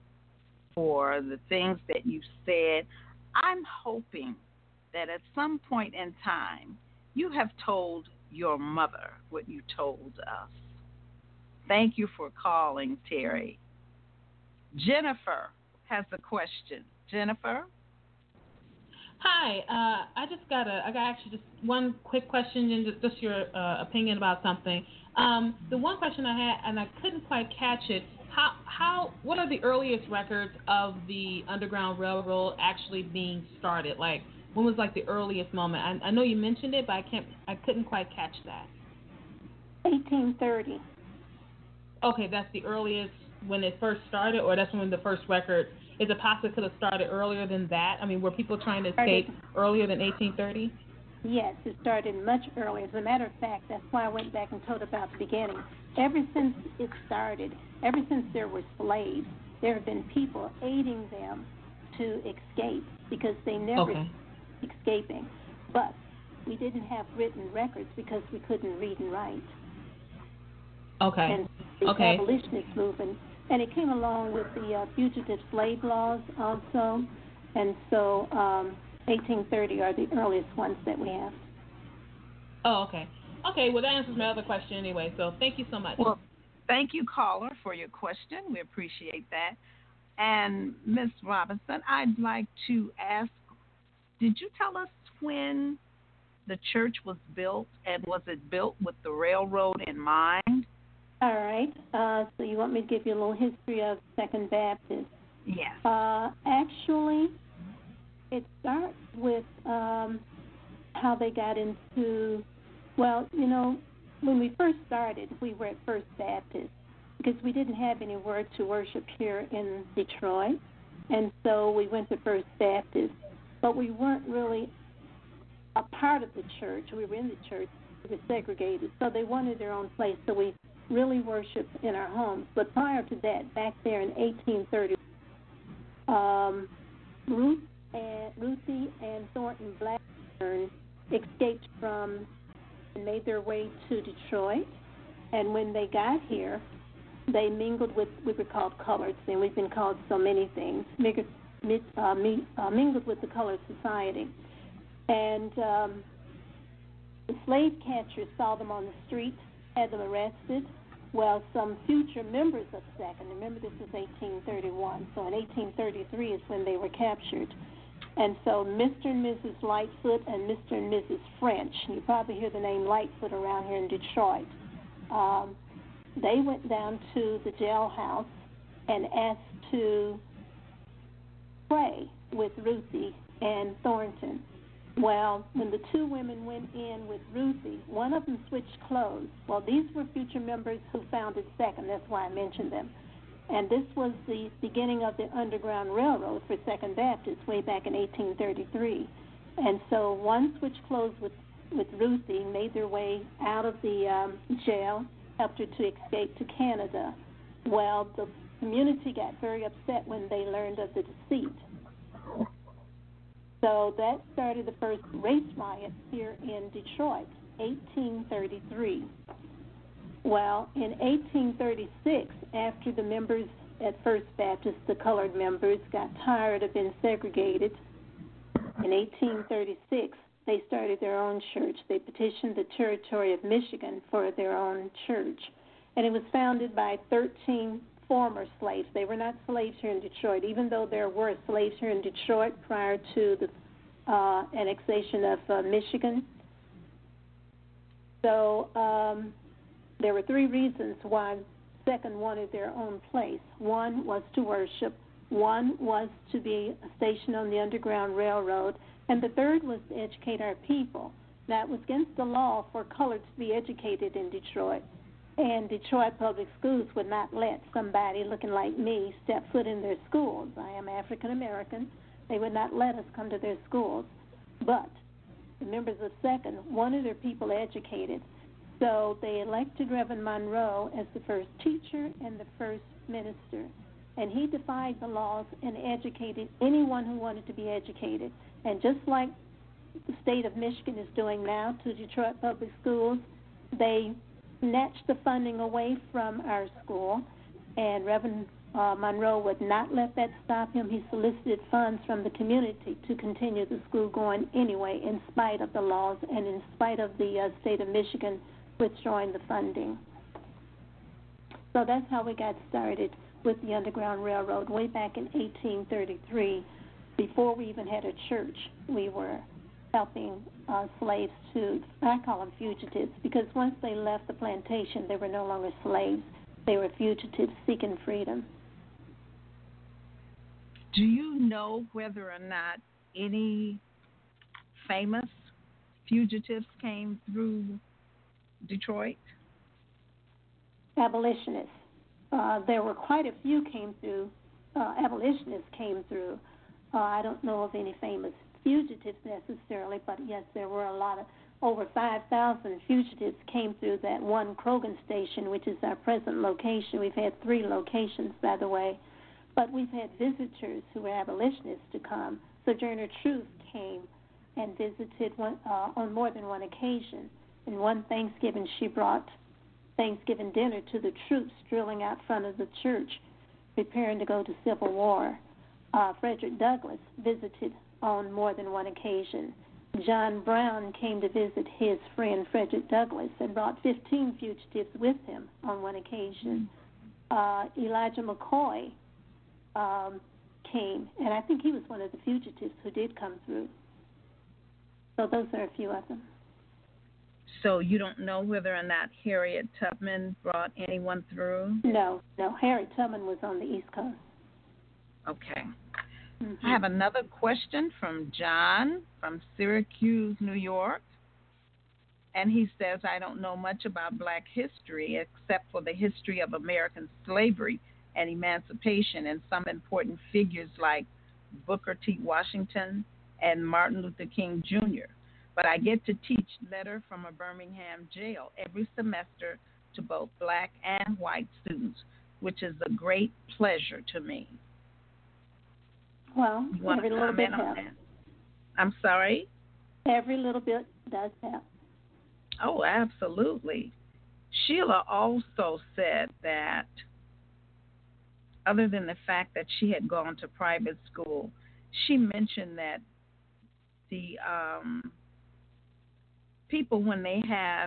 A: for the things that you said. I'm hoping that at some point in time you have told your mother what you told us. Thank you for calling, Terry. Jennifer has a question. Jennifer?
I: Hi, uh, I just got a, I got actually just one quick question and just, just your uh, opinion about something. Um, the one question I had, and I couldn't quite catch it, how, how, what are the earliest records of the Underground Railroad actually being started? Like, when was like the earliest moment? I, I know you mentioned it, but I can't, I couldn't quite catch that.
E: eighteen thirty.
I: Okay, that's the earliest when it first started, or that's when the first record. Is it possible it could have started earlier than that? I mean, were people trying to escape earlier than eighteen thirty?
E: Yes, it started much earlier. As a matter of fact, that's why I went back and told about the beginning. Ever since it started, ever since there were slaves, there have been people aiding them to escape because they never
I: Okay.
E: escaping. But we didn't have written records because we couldn't read and write.
I: Okay.
E: And the
I: Okay.
E: abolitionist movement. And it came along with the uh, fugitive slave laws also. And so um, eighteen thirty are the earliest ones that we have.
I: Oh, okay. Okay, well, that answers my other question anyway, so thank you so much.
A: Well, thank you, caller, for your question. We appreciate that. And Miz Robinson, I'd like to ask, did you tell us when the church was built, and was it built with the railroad in mind?
E: All right. Uh, so you want me to give you a little history of Second Baptist?
A: Yes.
E: Uh, actually, it starts with um, how they got into, well, you know, when we first started, we were at First Baptist because we didn't have anywhere to worship here in Detroit. And so we went to First Baptist. But we weren't really a part of the church. We were in the church. We were segregated. So they wanted their own place. So we really worshiped in our homes. But prior to that, back there in eighteen thirty, um, Ruth and Ruthie and Thornton Blackburn escaped from and made their way to Detroit. And when they got here, they mingled with, we were called coloreds, and we've been called so many things, mingled, uh, uh, mingled with the colored society. And um, the slave catchers saw them on the street, had them arrested. Well, some future members of Second, remember this was eighteen thirty-one, so in eighteen thirty-three is when they were captured. And so Mister and Missus Lightfoot and Mister and Missus French, you probably hear the name Lightfoot around here in Detroit, um, they went down to the jailhouse and asked to pray with Ruthie and Thornton. Well, when the two women went in with Ruthie, one of them switched clothes. Well, these were future members who founded Second. That's why I mentioned them. And this was the beginning of the Underground Railroad for Second Baptist way back in eighteen thirty-three. And so one switched clothes with, with Ruthie, made their way out of the um, jail, helped her to escape to Canada. Well, the community got very upset when they learned of the deceit. So that started the first race riot here in Detroit, eighteen thirty-three. Well, in eighteen thirty-six, after the members at First Baptist, the colored members, got tired of being segregated, in eighteen thirty-six, they started their own church. They petitioned the territory of Michigan for their own church. And it was founded by thirteen former slaves. They were not slaves here in Detroit, even though there were slaves here in Detroit prior to the uh, annexation of uh, Michigan. So um, there were three reasons why Second wanted their own place. One was to worship. One was to be a station on the Underground Railroad. And the third was to educate our people. Now, it was against the law for coloreds to be educated in Detroit. And Detroit public schools would not let somebody looking like me step foot in their schools. I am African American. They would not let us come to their schools. But the members of Second wanted their people educated. So they elected Reverend Monroe as the first teacher and the first minister. And he defied the laws and educated anyone who wanted to be educated. And just like the state of Michigan is doing now to Detroit public schools, they snatched the funding away from our school, and Reverend uh, Monroe would not let that stop him. He solicited funds from the community to continue the school going anyway, in spite of the laws and in spite of the uh, state of Michigan withdrawing the funding. So that's how we got started with the Underground Railroad way back in eighteen thirty-three. Before we even had a church, we were helping uh, slaves to, I call them fugitives, because once they left the plantation, they were no longer slaves. They were fugitives seeking freedom.
A: Do you know whether or not any famous fugitives came through Detroit?
E: Abolitionists. Uh, there were quite a few came through. Uh, abolitionists came through. Uh, I don't know of any famous fugitives necessarily, but yes, there were a lot of, over five thousand fugitives came through that one Croghan station, which is our present location. We've had three locations, by the way, but we've had visitors who were abolitionists to come. Sojourner Truth came and visited one, uh, on more than one occasion. And one Thanksgiving, she brought Thanksgiving dinner to the troops drilling out front of the church, preparing to go to Civil War. Uh, Frederick Douglass visited on more than one occasion. John Brown came to visit his friend Frederick Douglass and brought fifteen fugitives with him on one occasion. Uh, Elijah McCoy um, came, and I think he was one of the fugitives who did come through. So those are a few of them.
A: So you don't know whether or not Harriet Tubman brought anyone through?
E: No, no. Harriet Tubman was on the East Coast.
A: Okay.
E: Mm-hmm.
A: I have another question from John from Syracuse, New York. And he says, I don't know much about black history except for the history of American slavery and emancipation and some important figures like Booker T. Washington and Martin Luther King, Junior But I get to teach Letter from a Birmingham Jail every semester to both black and white students, which is a great pleasure to me.
E: Well, every little bit helps.
A: I'm sorry?
E: Every little bit does help.
A: Oh, absolutely. Sheila also said that other than the fact that she had gone to private school, she mentioned that the um, people, when they have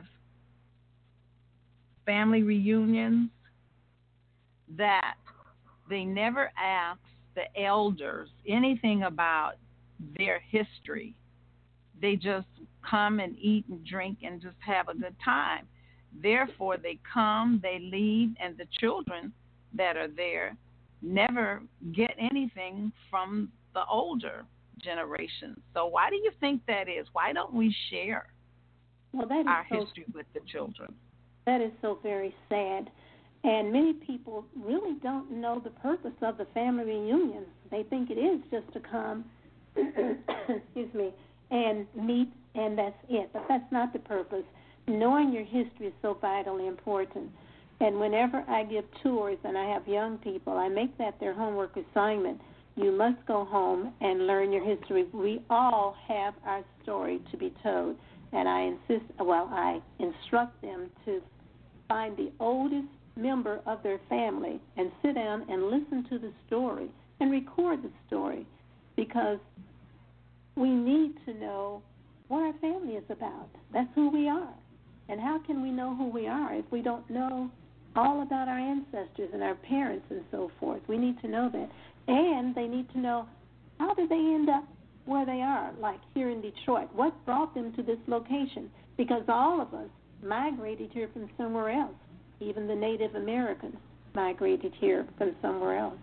A: family reunions, that they never ask the elders anything about their history. They just come and eat and drink and just have a good time. Therefore, they come, they leave, and the children that are there never get anything from the older generation. So, why do you think that is? Why don't we share
E: Well, that is
A: our
E: so
A: history with the children?
E: that is so very sad. And many people really don't know the purpose of the family reunions. They think it is just to come, excuse me, and meet, and that's it. But that's not the purpose. Knowing your history is so vitally important. And whenever I give tours and I have young people, I make that their homework assignment. You must go home and learn your history. We all have our story to be told. And I insist, well, I instruct them to find the oldest member of their family and sit down and listen to the story and record the story, because we need to know what our family is about. That's who we are. And how can we know who we are if we don't know all about our ancestors and our parents and so forth? We need to know that. And they need to know, how did they end up where they are, like here in Detroit? What brought them to this location? Because all of us migrated here from somewhere else. Even the Native Americans migrated here from somewhere else.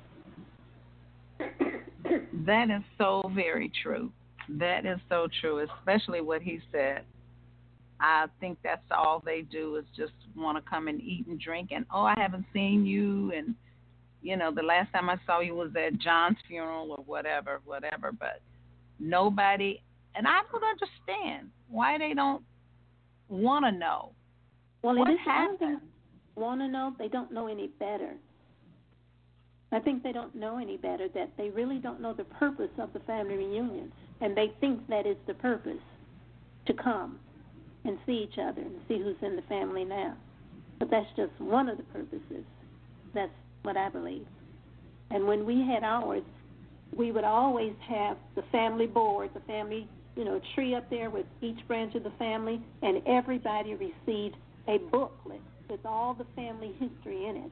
A: That is so very true. That is so true, especially what he said. I think that's all they do is just want to come and eat and drink, and oh, I haven't seen you, and you know, the last time I saw you was at John's funeral or whatever, whatever. But nobody, and I don't understand why they don't want to know.
E: Well,
A: what
E: it is
A: happened?
E: Want to know? They don't know any better. I think they don't know any better, that they really don't know the purpose of the family reunion, and they think that is the purpose, to come and see each other and see who's in the family now. But that's just one of the purposes. That's what I believe. And when we had ours, we would always have the family board, the family, you know, tree up there with each branch of the family, and everybody received a booklet with all the family history in it.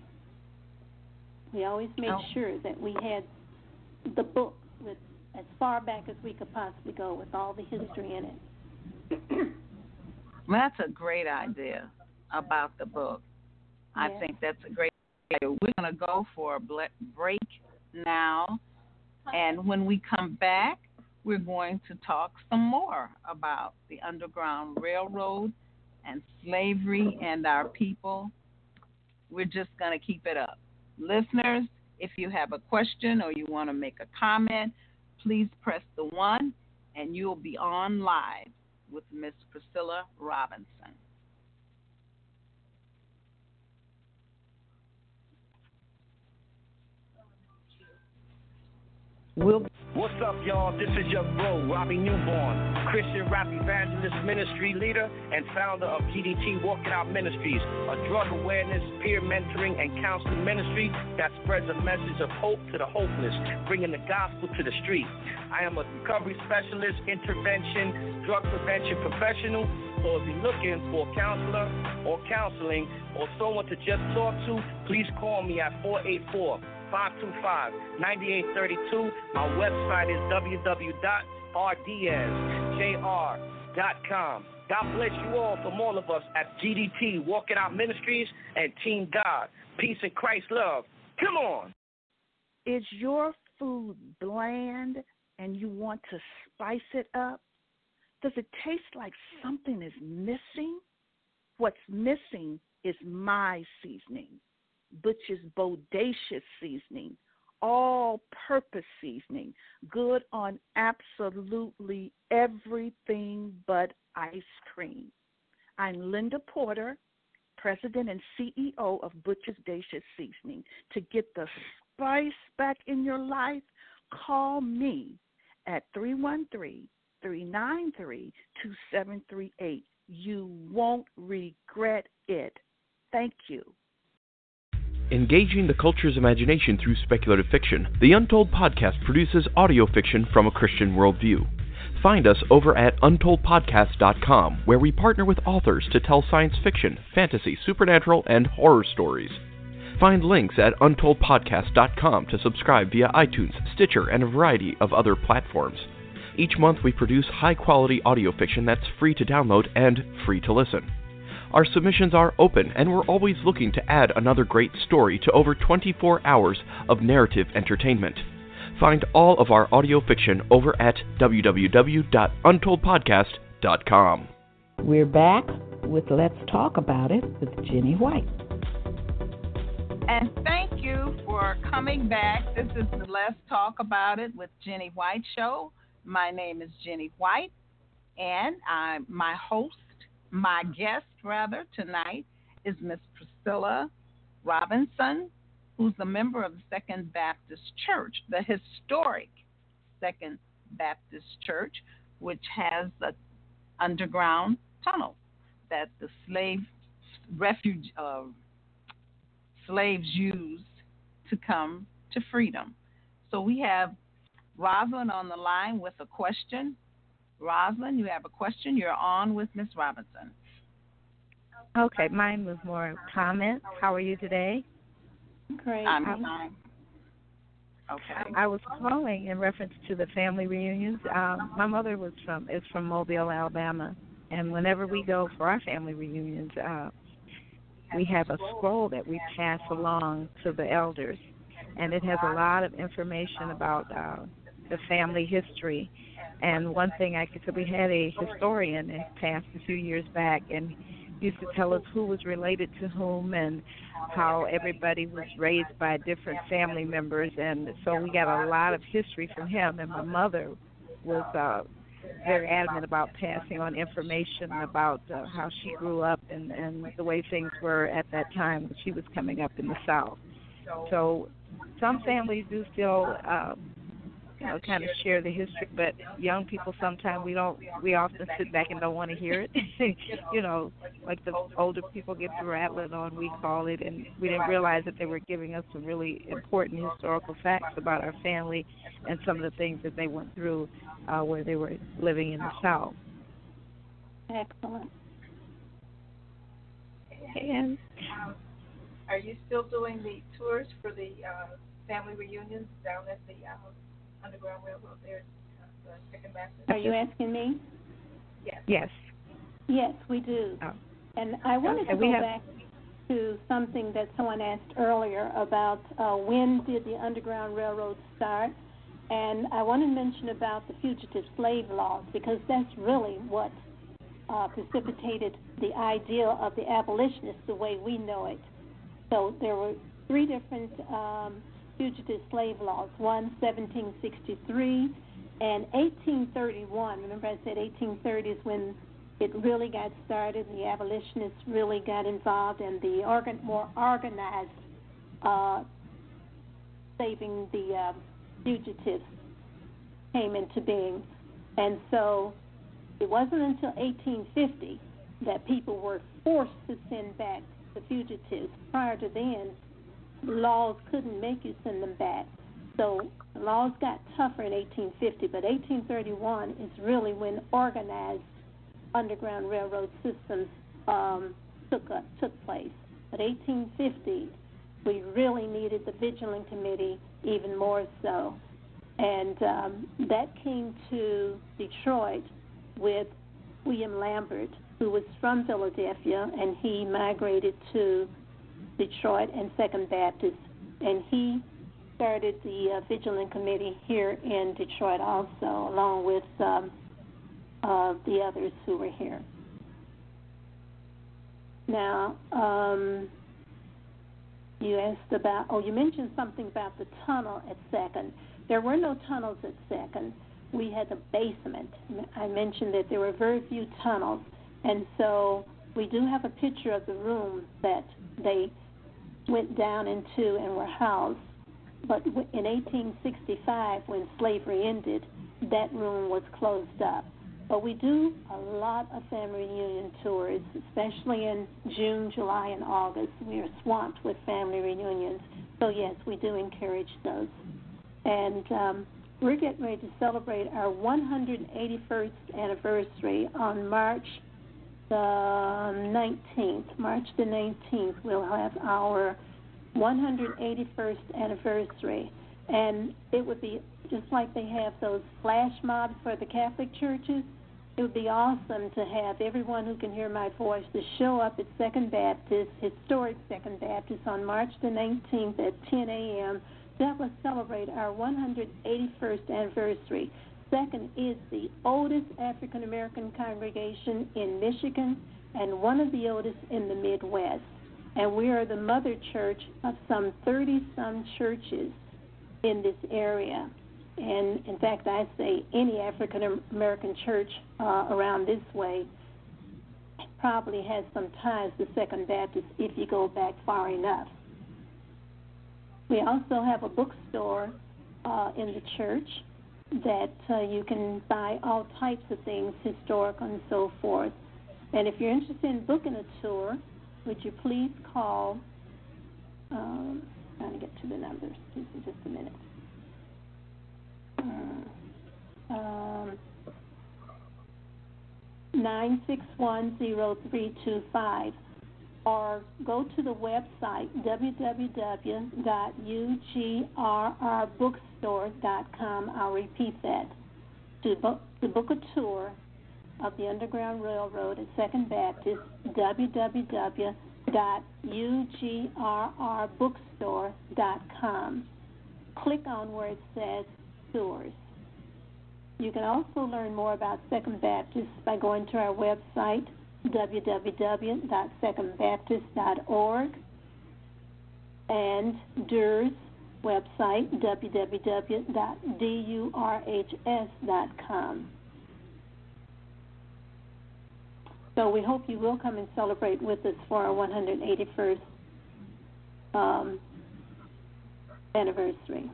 E: We always made
A: oh.
E: sure that we had the book with as far back as we could possibly go with all the history in it.
A: Well, that's a great idea about the book.
E: Yeah.
A: I think that's a great idea. We're going to go for a break now, and when we come back, we're going to talk some more about the Underground Railroad and slavery and our people. We're just going to keep it up. Listeners, if you have a question or you want to make a comment, please press the one, and you'll be on live with Miss Priscilla Robinson.
J: We'll What's up, y'all? This is your bro, Robbie Newborn, Christian rap evangelist, ministry leader, and founder of G D T Walking Out Ministries, a drug awareness, peer mentoring, and counseling ministry that spreads a message of hope to the hopeless, bringing the gospel to the street. I am a recovery specialist, intervention, drug prevention professional. So if you're looking for a counselor or counseling or someone to just talk to, please call me at four eight four, five two five, nine eight three two. My website is w w w dot r diaz j r dot com. God bless you all from all of us at G D T Walking Out Ministries and Team God. Peace and Christ love. Come on.
D: Is your food bland and you want to spice it up? Does it taste like something is missing? What's missing is my seasoning, Butch's Bodacious seasoning, all-purpose seasoning, good on absolutely everything but ice cream. I'm Linda Porter, President and C E O of Butch's Bodacious Seasoning. To get the spice back in your life, call me at three one three, three nine three, two seven three eight. You won't regret it. Thank you.
K: Engaging the culture's imagination through speculative fiction, the Untold Podcast produces audio fiction from a Christian worldview. Find us over at untold podcast dot com, where we partner with authors to tell science fiction, fantasy, supernatural, and horror stories. Find links at untold podcast dot com to subscribe via iTunes, Stitcher, and a variety of other platforms. Each month we produce high-quality audio fiction that's free to download and free to listen. Our submissions are open, and we're always looking to add another great story to over twenty-four hours of narrative entertainment. Find all of our audio fiction over at w w w dot untold podcast dot com.
D: We're back with Let's Talk About It with Jenny White.
A: And thank you for coming back. This is the Let's Talk About It with Jenny White show. My name is Jenny White, and I'm my host. My guest, rather, tonight is Miss Priscilla Robinson, who's a member of the Second Baptist Church, the historic Second Baptist Church, which has the underground tunnel that the slave refuge uh, slaves used to come to freedom. So we have Rosalind on the line with a question. Rosalind, you have a question. You're on with Miss Robinson.
L: Okay, mine was more comment. How are you today?
E: Great.
A: I'm fine. Okay.
L: I was calling in reference to the family reunions. Um, my mother was from is from Mobile, Alabama, and whenever we go for our family reunions, uh, we have a scroll that we pass along to the elders, and it has a lot of information about uh, the family history. And one thing I could say, we had a historian that passed a few years back, and used to tell us who was related to whom and how everybody was raised by different family members. And so we got a lot of history from him. And my mother was uh, very adamant about passing on information about uh, how she grew up and, and the way things were at that time when she was coming up in the South. So some families do still uh, you know, kind of share the history, but young people sometimes we don't, we often sit back and don't want to hear it. You know, like the older people get to rattling on, we call it, and we didn't realize that they were giving us some really important historical facts about our family and some of the things that they went through uh, where they were living in the South.
E: Excellent.
L: And
M: are you still doing the tours for the uh, family reunions down at the uh, Underground Railroad there, uh, the Second Baptist?
E: Are you asking me?
M: Yes.
L: Yes.
E: Yes, we do. Oh. And I wanted
L: okay,
E: to go
L: have...
E: back to something that someone asked earlier about uh, when did the Underground Railroad start? And I want to mention about the fugitive slave laws, because that's really what uh, precipitated the idea of the abolitionists the way we know it. So there were three different um, fugitive slave laws, one seventeen sixty-three and eighteen thirty-one. Remember I said eighteen thirty is when it really got started, and the abolitionists really got involved, and the organ, more organized uh, saving the uh, fugitives came into being. And so it wasn't until eighteen fifty that people were forced to send back the fugitives. Prior to then, laws couldn't make you send them back. So the laws got tougher in eighteen fifty, but eighteen thirty-one is really when organized Underground Railroad systems um, took uh, took place. But eighteen fifty, we really needed the Vigilant Committee even more so. And um, that came to Detroit with William Lambert, who was from Philadelphia, and he migrated to Detroit and Second Baptist, and he started the uh, Vigilant Committee here in Detroit also, along with um, uh, the others who were here. Now, um, you asked about, oh, you mentioned something about the tunnel at Second. There were no tunnels at Second. We had the basement. I mentioned that there were very few tunnels, and so we do have a picture of the room that they went down into and were housed. But in eighteen sixty-five, when slavery ended, that room was closed up. But we do a lot of family reunion tours, especially in June, July, and August. We are swamped with family reunions. So, yes, we do encourage those. And um, we're getting ready to celebrate our one hundred eighty-first anniversary on March the nineteenth. March the nineteenth, we'll have our one hundred eighty-first anniversary. And it would be just like they have those flash mobs for the Catholic churches. It would be awesome to have everyone who can hear my voice to show up at Second Baptist, historic Second Baptist, on March the nineteenth at ten a.m. That will celebrate our one hundred eighty-first anniversary. Second is the oldest African American congregation in Michigan and one of the oldest in the Midwest. And we are the mother church of some thirty-some churches in this area. And, in fact, I say any African American church uh, around this way probably has some ties to Second Baptist if you go back far enough. We also have a bookstore uh, in the church that uh, you can buy all types of things, historical and so forth. And if you're interested in booking a tour, would you please call, um, trying to get to the numbers, excuse me just a minute. Um, nine six one zero three two five, or go to the website w w w dot u g r r bookstore dot com. I'll repeat that. To book, to book a tour of the Underground Railroad at Second Baptist, w w w dot u g r r bookstore dot com. Click on where it says tours. You can also learn more about Second Baptist by going to our website, w w w dot second baptist dot org, and D U R S website, w w w dot durhs dot com. So we hope you will come and celebrate with us for our one hundred eighty-first um, anniversary.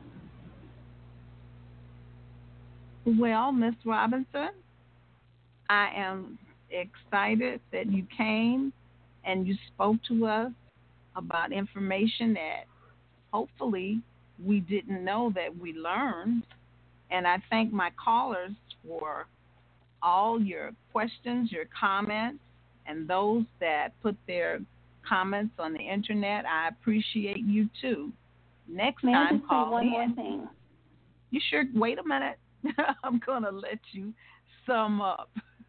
A: Well, Miz Robinson, I am excited that you came and you spoke to us about information that hopefully we didn't know that we learned. And I thank my callers for all your questions, your comments, and those that put their comments on the internet. I appreciate you too. Next
E: May
A: time,
E: I just
A: call
E: say one
A: in.
E: more thing?
A: You sure? Wait a minute. I'm going to let you sum up.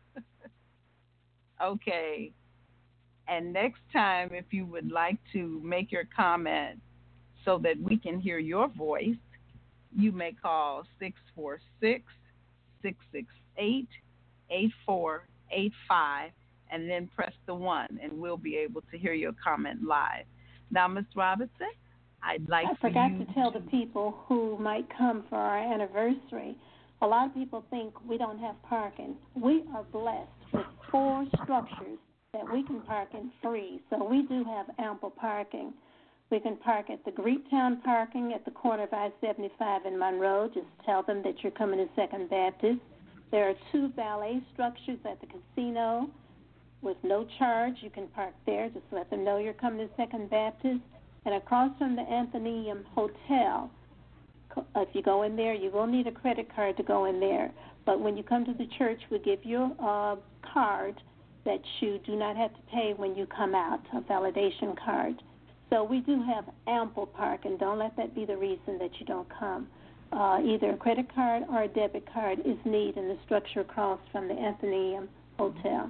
A: Okay. And next time, if you would like to make your comment so that we can hear your voice, you may call six four six, six six eight, eight four eight five and then press the one, and we'll be able to hear your comment live. Now, Miz Robinson, I'd like
E: I
A: for
E: forgot
A: you
E: to tell the people who might come for our anniversary. A lot of people think we don't have parking. We are blessed with four structures that we can park in free, so we do have ample parking. We can park at the Greektown parking at the corner of I seventy-five and Monroe. Just tell them that you're coming to Second Baptist. There are two valet structures at the casino with no charge. You can park there. Just let them know you're coming to Second Baptist. And across from the Athenaeum Hotel, if you go in there, you will need a credit card to go in there. But when you come to the church, we give you a card that you do not have to pay when you come out, a validation card. So we do have ample parking. Don't let that be the reason that you don't come. Uh, either a credit card or a debit card is needed in the structure across from the Athenaeum Hotel.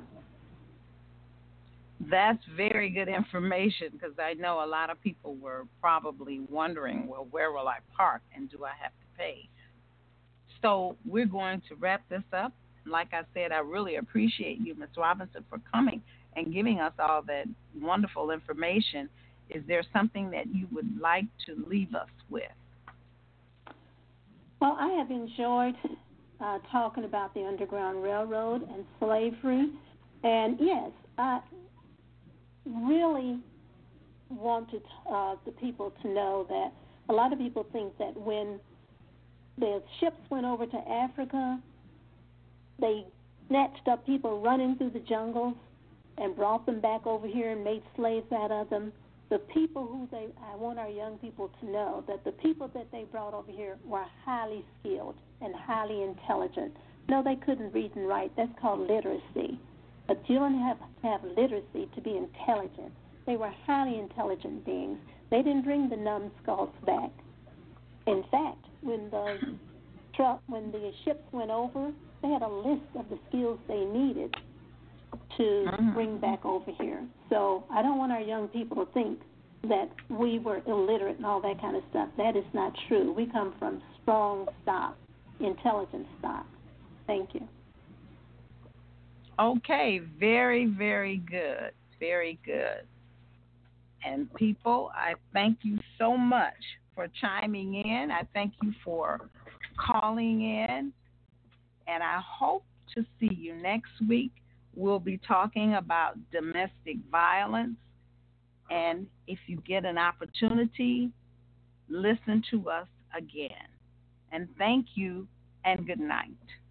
A: That's very good information, because I know a lot of people were probably wondering, well, where will I park and do I have to pay? So we're going to wrap this up. Like I said, I really appreciate you, Miz Robinson, for coming and giving us all that wonderful information. Is there something that you would like to leave us with?
E: Well, I have enjoyed uh, talking about the Underground Railroad and slavery. And, yes, I really wanted uh, the people to know that a lot of people think that when the ships went over to Africa, they snatched up people running through the jungles and brought them back over here and made slaves out of them. The people who they, I want our young people to know that the people that they brought over here were highly skilled and highly intelligent. No, they couldn't read and write. That's called literacy. But you don't have to have literacy to be intelligent. They were highly intelligent beings. They didn't bring the numbskulls back. In fact, when the truck, when the ships went over, they had a list of the skills they needed to mm-hmm. bring back over here. So I don't want our young people to think that we were illiterate and all that kind of stuff. That is not true. We come from strong stock, intelligent stock. Thank you.
A: Okay, very, very good. Very good. And people, I thank you so much for chiming in. I thank you for calling in. And I hope to see you next week. We'll be talking about domestic violence. And if you get an opportunity, listen to us again. And thank you and good night.